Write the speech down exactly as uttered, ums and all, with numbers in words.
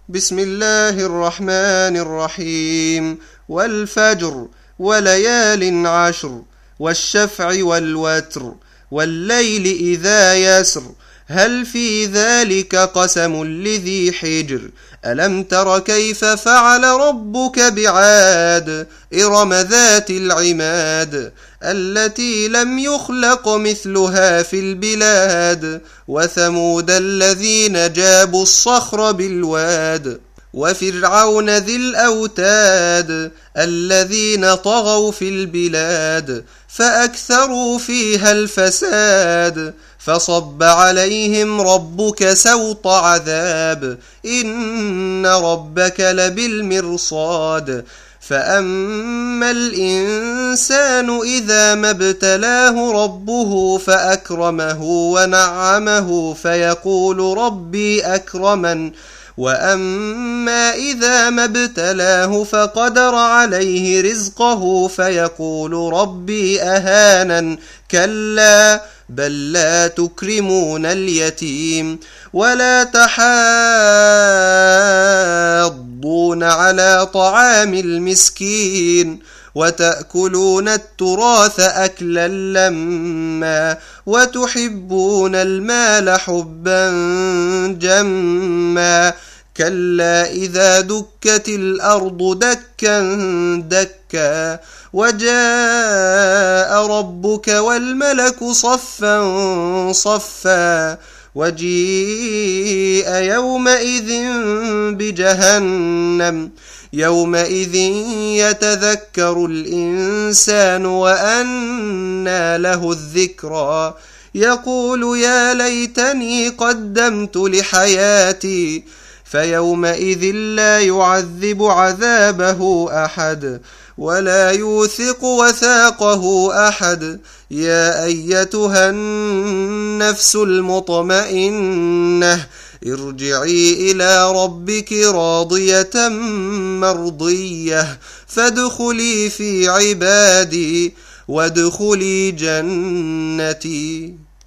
بسم الله الرحمن الرحيم. والفجر وليال عشر والشفع والوتر والليل إذا يسر هل في ذلك قسم لذي حجر ألم تر كيف فعل ربك بعاد إرم ذات العماد التي لم يخلق مثلها في البلاد وثمود الذين جابوا الصخر بالواد وفرعون ذي الأوتاد الذين طغوا في البلاد فأكثروا فيها الفساد فصب عليهم ربك سوط عذاب إن ربك لبالمرصاد فأما الإنسان إذا ما ابتلاه ربه فأكرمه ونعمه فيقول ربي أكرمن وأما إذا ما ابتلاه فقدر عليه رزقه فيقول ربي أهانن كلا بل لا تكرمون اليتيم ولا تحاضون على طعام المسكين وتأكلون التراث أكلا لما وتحبون المال حبا جما كلا إذا دكت الأرض دكا دكا وجاء ربك والملك صفا صفا وجيء يومئذ بجهنم يومئذ يتذكر الإنسان وأنى له الذكرى يقول يا ليتني قدمت لحياتي فيومئذ لا يعذب عذابه أحد ولا يوثق وثاقه أحد يا أيتها النفس المطمئنة ارجعي إلى ربك راضية مرضية فادخلي في عبادي وادخلي جنتي.